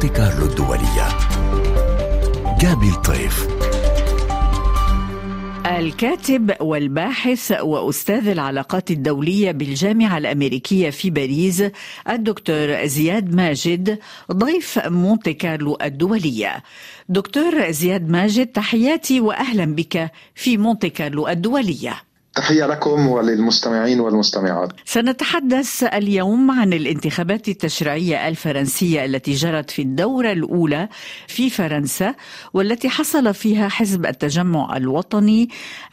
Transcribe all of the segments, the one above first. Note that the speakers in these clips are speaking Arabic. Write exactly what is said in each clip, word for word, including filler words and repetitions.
مونتي كارلو الدولية. جابي الطيف، الكاتب والباحث وأستاذ العلاقات الدولية بالجامعة الأمريكية في باريس الدكتور زياد ماجد ضيف مونتي كارلو الدولية. دكتور زياد ماجد، تحياتي وأهلا بك في مونتي كارلو الدولية. تحية لكم وللمستمعين والمستمعات. سنتحدث اليوم عن الانتخابات التشريعية الفرنسية التي جرت في الدورة الأولى في فرنسا، والتي حصل فيها حزب التجمع الوطني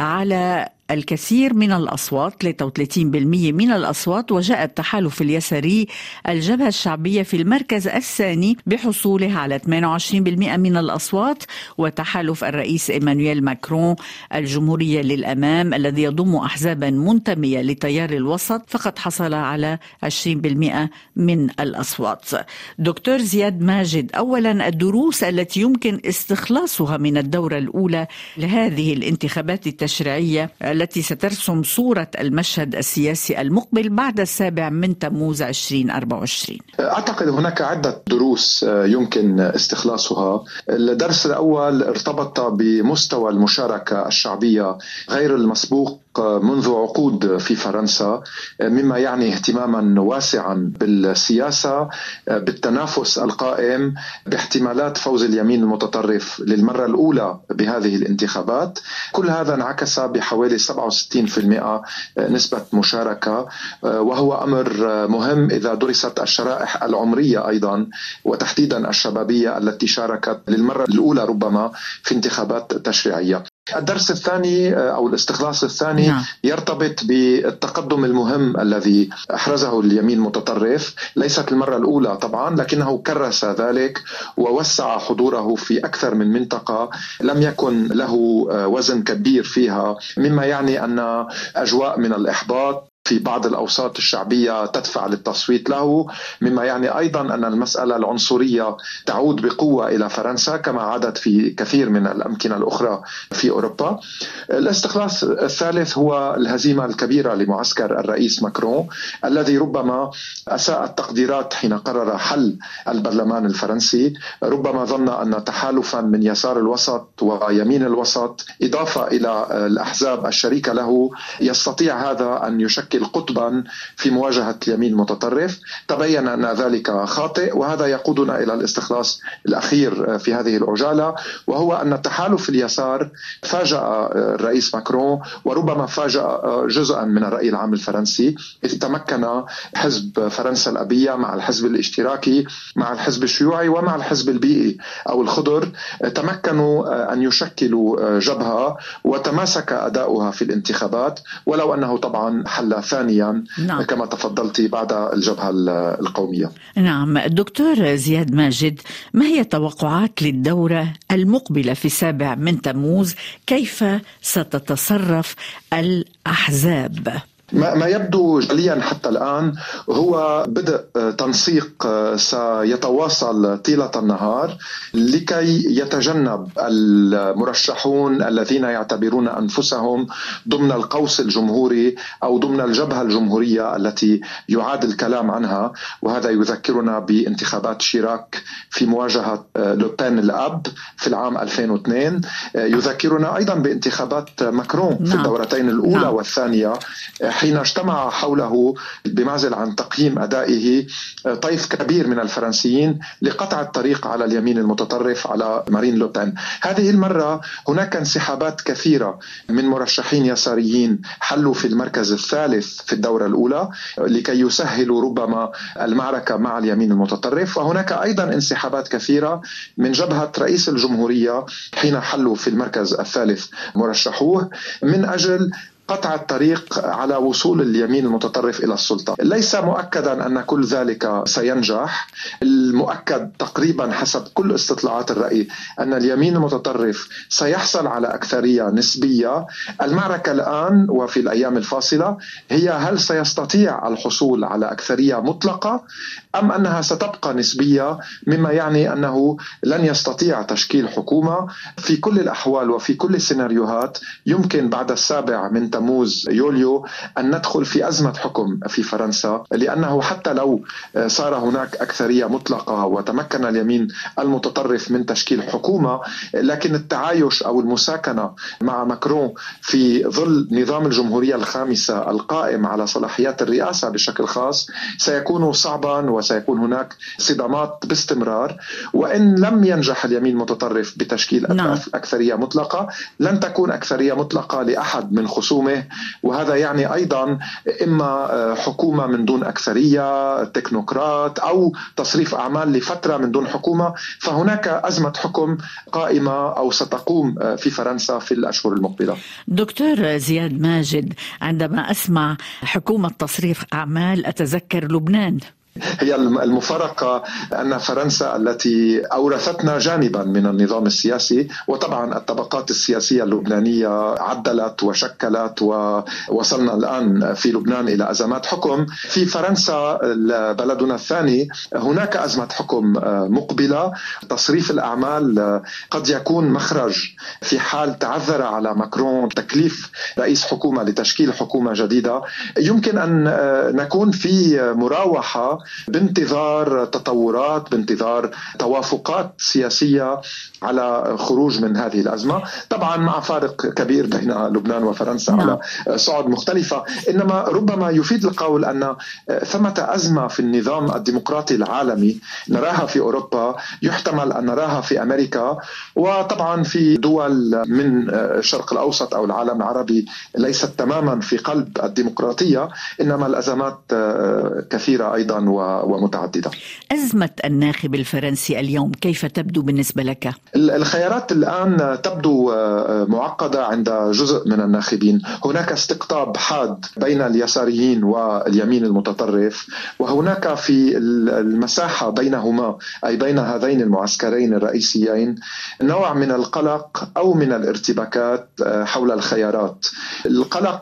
على الكثير من الأصوات، ثلاثة وثلاثين بالمئة من الأصوات، وجاء التحالف اليساري الجبهة الشعبية في المركز الثاني بحصوله على ثمانية وعشرين بالمئة من الأصوات، وتحالف الرئيس إيمانويل ماكرون الجمهورية للأمام الذي يضم أحزابا منتمية لتيار الوسط فقد حصل على عشرين بالمئة من الأصوات. دكتور زياد ماجد، أولا الدروس التي يمكن استخلاصها من الدورة الأولى لهذه الانتخابات التشريعية التي سترسم صورة المشهد السياسي المقبل بعد السابع من تموز ألفين وأربعة وعشرين. أعتقد هناك عدة دروس يمكن استخلاصها. الدرس الأول ارتبط بمستوى المشاركة الشعبية غير المسبوق منذ عقود في فرنسا، مما يعني اهتماما واسعا بالسياسة، بالتنافس القائم، باحتمالات فوز اليمين المتطرف للمرة الأولى بهذه الانتخابات. كل هذا انعكس بحوالي سبعة وستين بالمئة نسبة مشاركة، وهو أمر مهم إذا درست الشرائح العمرية أيضا، وتحديدا الشبابية التي شاركت للمرة الأولى ربما في انتخابات تشريعية. الدرس الثاني أو الاستخلاص الثاني نعم. يرتبط بالتقدم المهم الذي أحرزه اليمين المتطرف، ليست المرة الأولى طبعا، لكنه كرس ذلك ووسع حضوره في أكثر من منطقة لم يكن له وزن كبير فيها، مما يعني أن أجواء من الإحباط في بعض الأوساط الشعبية تدفع للتصويت له، مما يعني أيضا أن المسألة العنصرية تعود بقوة إلى فرنسا كما عادت في كثير من الأمكنة الأخرى في أوروبا. الاستخلاص الثالث هو الهزيمة الكبيرة لمعسكر الرئيس ماكرون الذي ربما أساء التقديرات حين قرر حل البرلمان الفرنسي. ربما ظن أن تحالفا من يسار الوسط ويمين الوسط إضافة إلى الأحزاب الشريكة له يستطيع هذا أن يشكل قطبا في مواجهة اليمين المتطرف. تبين أن ذلك خاطئ، وهذا يقودنا إلى الاستخلاص الأخير في هذه العجالة، وهو أن تحالف اليسار فاجأ الرئيس ماكرون وربما فاجأ جزءا من الرأي العام الفرنسي، إذ تمكن حزب فرنسا الأبية مع الحزب الاشتراكي مع الحزب الشيوعي ومع الحزب البيئي أو الخضر تمكنوا أن يشكلوا جبهة وتماسك أداؤها في الانتخابات، ولو أنه طبعا حل ثانيا نعم. كما تفضلتي بعد الجبهة القومية. نعم. دكتور زياد ماجد، ما هي توقعات للدورة المقبلة في السابع من تموز؟ كيف ستتصرف الأحزاب؟ ما يبدو جليا حتى الآن هو بدء تنسيق سيتواصل طيلة النهار لكي يتجنب المرشحون الذين يعتبرون أنفسهم ضمن القوس الجمهوري أو ضمن الجبهة الجمهورية التي يعاد الكلام عنها، وهذا يذكرنا بانتخابات شيراك في مواجهة لوبين الأب في العام ألفين واثنين، يذكرنا أيضا بانتخابات ماكرون في الدورتين الأولى والثانية حين اجتمع حوله بمعزل عن تقييم أدائه طيف كبير من الفرنسيين لقطع الطريق على اليمين المتطرف على مارين لوبين. هذه المرة هناك انسحابات كثيرة من مرشحين يساريين حلوا في المركز الثالث في الدورة الأولى لكي يسهلوا ربما المعركة مع اليمين المتطرف، وهناك أيضا انسحابات كثيرة من جبهة رئيس الجمهورية حين حلوا في المركز الثالث مرشحوه من أجل قطع الطريق على وصول اليمين المتطرف إلى السلطة. ليس مؤكدا أن كل ذلك سينجح. المؤكد تقريبا حسب كل استطلاعات الرأي أن اليمين المتطرف سيحصل على أكثرية نسبية. المعركة الآن وفي الأيام الفاصلة هي هل سيستطيع الحصول على أكثرية مطلقة أم أنها ستبقى نسبية، مما يعني أنه لن يستطيع تشكيل حكومة. في كل الأحوال وفي كل السيناريوهات يمكن بعد السابع من تموز يوليو أن ندخل في أزمة حكم في فرنسا، لأنه حتى لو صار هناك أكثرية مطلقة وتمكن اليمين المتطرف من تشكيل حكومة، لكن التعايش أو المساكنة مع ماكرون في ظل نظام الجمهورية الخامسة القائم على صلاحيات الرئاسة بشكل خاص سيكون صعبا، وسيكون هناك صدامات باستمرار. وإن لم ينجح اليمين المتطرف بتشكيل نعم. أكثرية مطلقة، لن تكون أكثرية مطلقة لأحد من خصومه، وهذا يعني أيضا إما حكومة من دون أكثرية، تكنوقراط، أو تصريف أعمال لفترة من دون حكومة. فهناك أزمة حكم قائمة أو ستقوم في فرنسا في الأشهر المقبلة. دكتور زياد ماجد، عندما أسمع حكومة تصريف أعمال أتذكر لبنان. هي المفارقة أن فرنسا التي أورثتنا جانبا من النظام السياسي، وطبعا الطبقات السياسية اللبنانية عدلت وشكلت ووصلنا الآن في لبنان إلى أزمات حكم. في فرنسا بلدنا الثاني هناك أزمة حكم مقبلة. تصريف الأعمال قد يكون مخرج في حال تعذر على ماكرون تكليف رئيس حكومة لتشكيل حكومة جديدة. يمكن أن نكون في مراوحة بانتظار تطورات، بانتظار توافقات سياسية على خروج من هذه الأزمة، طبعا مع فارق كبير بين لبنان وفرنسا نعم. على صعود مختلفة. إنما ربما يفيد القول أن ثمة أزمة في النظام الديمقراطي العالمي نراها في أوروبا، يحتمل أن نراها في أمريكا، وطبعا في دول من الشرق الأوسط أو العالم العربي ليست تماما في قلب الديمقراطية، إنما الأزمات كثيرة أيضا ومتعددة. أزمة الناخب الفرنسي اليوم كيف تبدو بالنسبة لك؟ الخيارات الآن تبدو معقدة عند جزء من الناخبين. هناك استقطاب حاد بين اليساريين واليمين المتطرف، وهناك في المساحة بينهما أي بين هذين المعسكرين الرئيسيين نوع من القلق أو من الارتباكات حول الخيارات. القلق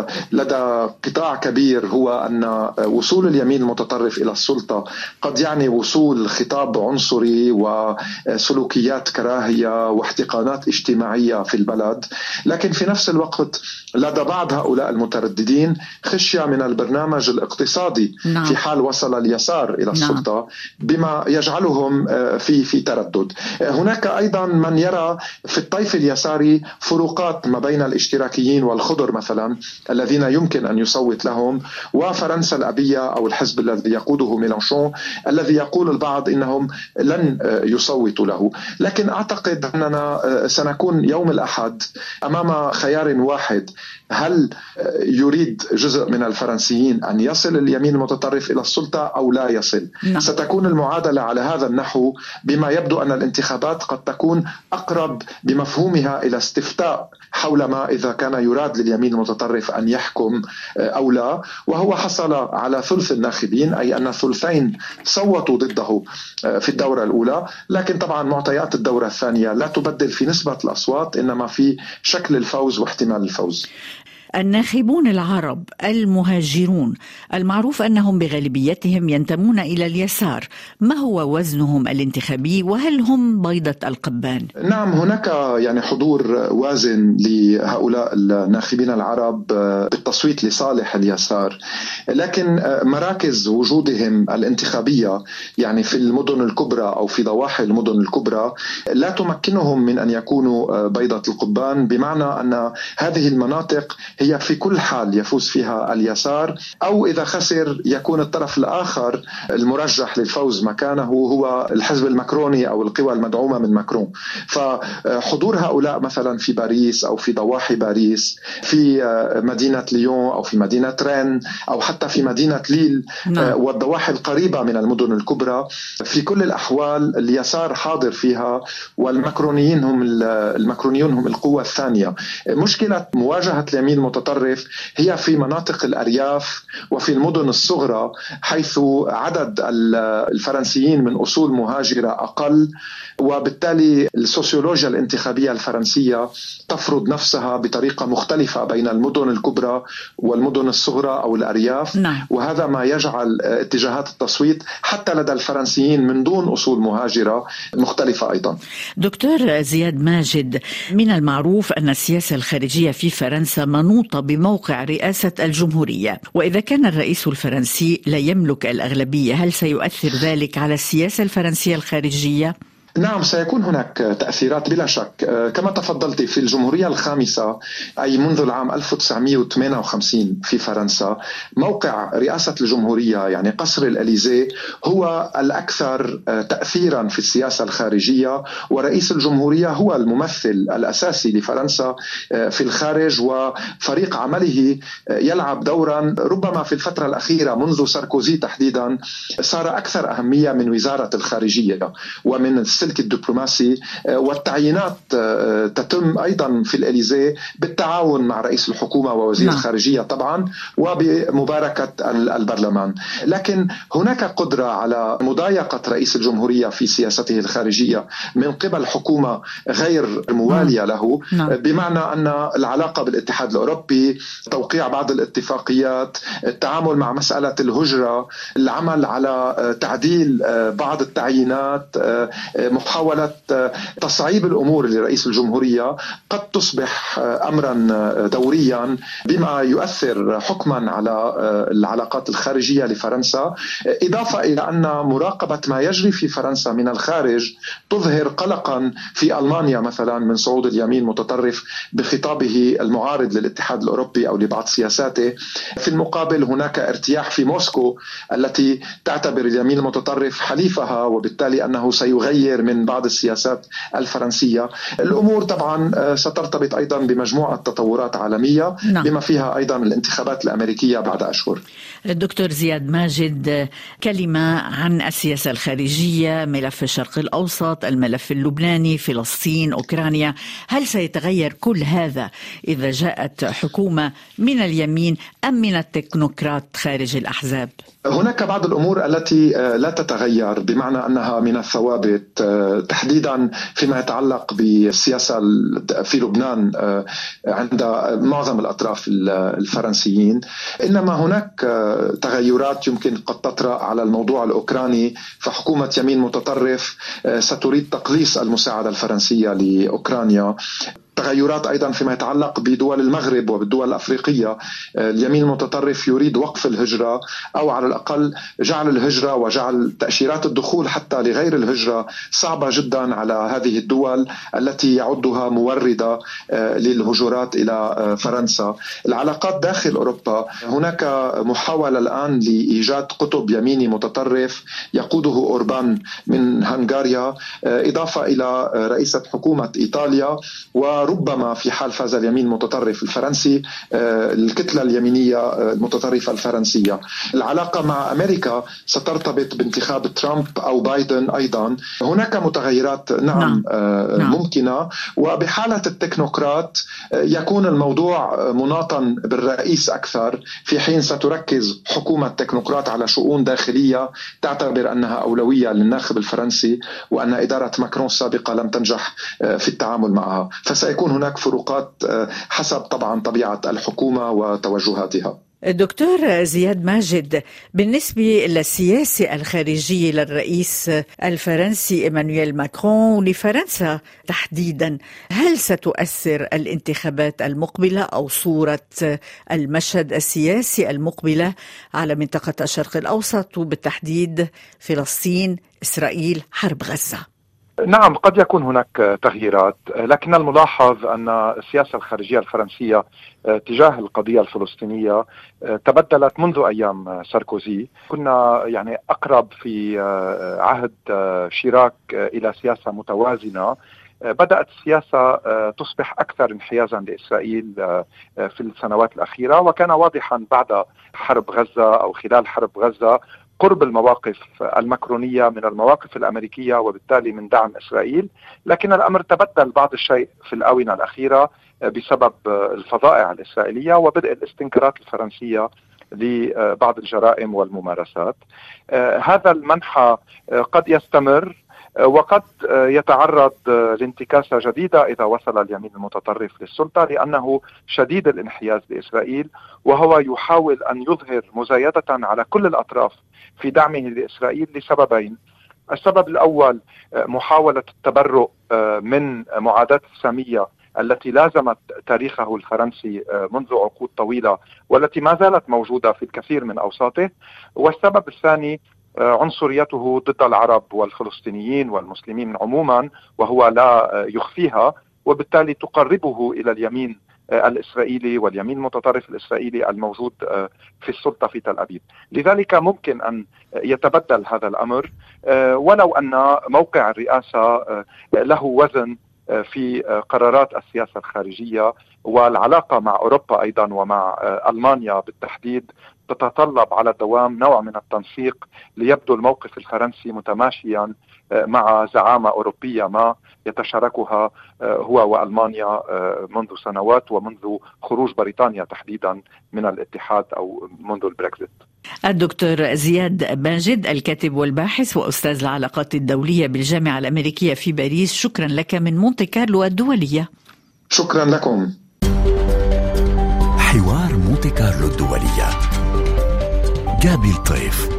لدى قطاع كبير هو أن وصول اليمين المتطرف إلى السلطة قد يعني وصول خطاب عنصري وسلوكيات كراهية واحتقانات اجتماعية في البلد، لكن في نفس الوقت لدى بعض هؤلاء المترددين خشية من البرنامج الاقتصادي نعم. في حال وصل اليسار إلى السلطة نعم. بما يجعلهم في في تردد. هناك أيضا من يرى في الطيف اليساري فروقات ما بين الاشتراكيين والخضر مثلا الذين يمكن أن يصوت لهم، وفرنسا الأبية أو الحزب الذي يقوده ميلانشون الذي يقول البعض إنهم لن يصوتوا له. لكن أعتقد أننا سنكون يوم الأحد أمام خيار واحد: هل يريد جزء من الفرنسيين أن يصل اليمين المتطرف إلى السلطة أو لا يصل؟ نعم. ستكون المعادلة على هذا النحو، بما يبدو أن الانتخابات قد تكون أقرب بمفهومها إلى استفتاء حول ما إذا كان يراد لليمين المتطرف أن يحكم أو لا، وهو حصل على ثلث الناخبين، أي أن ثلثين صوتوا ضده في الدورة الأولى. لكن طبعا معطيات الدورة الثانية لا تبدل في نسبة الأصوات، إنما في شكل الفوز واحتمال الفوز. الناخبون العرب المهاجرون المعروف أنهم بغالبيتهم ينتمون إلى اليسار، ما هو وزنهم الانتخابي وهل هم بيضة القبان؟ نعم، هناك يعني حضور وازن لهؤلاء الناخبين العرب بالتصويت لصالح اليسار، لكن مراكز وجودهم الانتخابية يعني في المدن الكبرى أو في ضواحي المدن الكبرى لا تمكنهم من أن يكونوا بيضة القبان، بمعنى أن هذه المناطق هي في كل حال يفوز فيها اليسار، أو إذا خسر يكون الطرف الآخر المرجح للفوز مكانه هو الحزب الماكروني أو القوى المدعومة من ماكرون. فحضور هؤلاء مثلا في باريس أو في ضواحي باريس، في مدينة ليون أو في مدينة رين أو حتى في مدينة ليل نعم. والضواحي القريبة من المدن الكبرى، في كل الأحوال اليسار حاضر فيها، والماكرونيين هم الماكرونيون هم القوة الثانية. مشكلة مواجهة اليمين المتطرف هي في مناطق الأرياف وفي المدن الصغرى، حيث عدد الفرنسيين من أصول مهاجرة أقل، وبالتالي السوسيولوجيا الانتخابية الفرنسية تفرض نفسها بطريقة مختلفة بين المدن الكبرى والمدن الصغرى أو الأرياف نعم. وهذا ما يجعل اتجاهات التصويت حتى لدى الفرنسيين من دون أصول مهاجرة مختلفة أيضا. دكتور زياد ماجد، من المعروف أن السياسة الخارجية في فرنسا منوطة المنوطة بموقع رئاسة الجمهورية، وإذا كان الرئيس الفرنسي لا يملك الأغلبية هل سيؤثر ذلك على السياسة الفرنسية الخارجية؟ نعم، سيكون هناك تأثيرات بلا شك. كما تفضلت، في الجمهورية الخامسة أي منذ العام ألف وتسعمئة وثمانية وخمسين في فرنسا، موقع رئاسة الجمهورية يعني قصر الإليزي هو الأكثر تأثيرا في السياسة الخارجية، ورئيس الجمهورية هو الممثل الأساسي لفرنسا في الخارج، وفريق عمله يلعب دورا ربما في الفترة الأخيرة منذ ساركوزي تحديدا صار أكثر أهمية من وزارة الخارجية ومن السلك الدبلوماسي. والتعيينات تتم أيضا في الإليزي بالتعاون مع رئيس الحكومة ووزير نعم. الخارجية طبعا وبمباركة البرلمان. لكن هناك قدرة على مضايقة رئيس الجمهورية في سياسته الخارجية من قبل حكومة غير موالية نعم. له نعم. بمعنى أن العلاقة بالاتحاد الأوروبي، توقيع بعض الاتفاقيات، التعامل مع مسألة الهجرة، العمل على تعديل بعض التعيينات، محاولة تصعيب الأمور لرئيس الجمهورية قد تصبح أمرا دوريا بما يؤثر حكما على العلاقات الخارجية لفرنسا، إضافة إلى أن مراقبة ما يجري في فرنسا من الخارج تظهر قلقا في ألمانيا مثلا من صعود اليمين المتطرف بخطابه المعارض للاتحاد الأوروبي أو لبعض سياساته. في المقابل هناك ارتياح في موسكو التي تعتبر اليمين المتطرف حليفها، وبالتالي أنه سيغير من بعض السياسات الفرنسية. الأمور طبعا سترتبط أيضا بمجموعة تطورات عالمية نعم. بما فيها أيضا الانتخابات الأمريكية بعد أشهر. الدكتور زياد ماجد، كلمة عن السياسة الخارجية، ملف الشرق الأوسط، الملف اللبناني، فلسطين، أوكرانيا، هل سيتغير كل هذا إذا جاءت حكومة من اليمين أم من التكنوقراط خارج الأحزاب؟ هناك بعض الأمور التي لا تتغير بمعنى أنها من الثوابت، تحديدا فيما يتعلق بالسياسة في لبنان عند معظم الأطراف الفرنسيين. إنما هناك تغيرات يمكن قد تطرأ على الموضوع الأوكراني، فحكومة يمين متطرف ستريد تقليص المساعدة الفرنسية لأوكرانيا. تغيرات أيضا فيما يتعلق بدول المغرب وبالدول الأفريقية، اليمين المتطرف يريد وقف الهجرة أو على الأقل جعل الهجرة وجعل تأشيرات الدخول حتى لغير الهجرة صعبة جدا على هذه الدول التي يعدها موردة للهجرات إلى فرنسا. العلاقات داخل أوروبا، هناك محاولة الآن لإيجاد قطب يميني متطرف يقوده أوربان من هنغاريا، إضافة إلى رئيسة حكومة إيطاليا، و ربما في حال فاز اليمين المتطرف الفرنسي الكتلة اليمينية المتطرفة الفرنسية. العلاقة مع أمريكا سترتبط بانتخاب ترامب أو بايدن أيضا. هناك متغيرات نعم, نعم. ممكنة، وبحالة التكنوقراط يكون الموضوع مناطا بالرئيس أكثر، في حين ستركز حكومة تكنوقراط على شؤون داخلية تعتبر أنها أولوية للناخب الفرنسي، وأن إدارة ماكرون السابقة لم تنجح في التعامل معها. فسيكون هناك فروقات حسب طبعا طبيعة الحكومة وتوجهاتها. دكتور زياد ماجد، بالنسبة للسياسة الخارجية للرئيس الفرنسي إيمانويل ماكرون لفرنسا تحديدا، هل ستؤثر الانتخابات المقبلة أو صورة المشهد السياسي المقبلة على منطقة الشرق الأوسط وبالتحديد فلسطين، إسرائيل، حرب غزة؟ نعم، قد يكون هناك تغييرات، لكن الملاحظ أن السياسة الخارجية الفرنسية تجاه القضية الفلسطينية تبدلت منذ أيام ساركوزي. كنا يعني أقرب في عهد شيراك إلى سياسة متوازنة. بدأت السياسة تصبح أكثر انحيازا لإسرائيل في السنوات الأخيرة، وكان واضحا بعد حرب غزة أو خلال حرب غزة قرب المواقف الماكرونية من المواقف الأمريكية وبالتالي من دعم إسرائيل. لكن الأمر تبدل بعض الشيء في الآونة الأخيرة بسبب الفظائع الإسرائيلية وبدء الاستنكارات الفرنسية لبعض الجرائم والممارسات. هذا المنحى قد يستمر وقد يتعرض لانتكاسة جديدة إذا وصل اليمين المتطرف للسلطة، لأنه شديد الانحياز لإسرائيل، وهو يحاول أن يظهر مزايدة على كل الأطراف في دعمه لإسرائيل لسببين. السبب الأول محاولة التبرؤ من معاداة السامية التي لازمت تاريخه الفرنسي منذ عقود طويلة والتي ما زالت موجودة في الكثير من أوساطه. والسبب الثاني عنصريته ضد العرب والفلسطينيين والمسلمين عموما، وهو لا يخفيها، وبالتالي تقربه إلى اليمين الإسرائيلي واليمين المتطرف الإسرائيلي الموجود في السلطة في تل أبيب. لذلك ممكن أن يتبدل هذا الأمر، ولو أن موقع الرئاسة له وزن في قرارات السياسة الخارجية، والعلاقة مع أوروبا أيضا ومع ألمانيا بالتحديد تتطلب على الدوام نوع من التنسيق ليبدو الموقف الفرنسي متماشيا مع زعامة أوروبية ما يتشاركها هو وألمانيا منذ سنوات، ومنذ خروج بريطانيا تحديدا من الاتحاد أو منذ البريكزيت. الدكتور زياد ماجد، الكاتب والباحث وأستاذ العلاقات الدولية بالجامعة الأمريكية في باريس، شكرا لك من مونتي كارلو الدولية. شكرا لكم. حوار مونتي كارلو الدولية. جابي الطيف.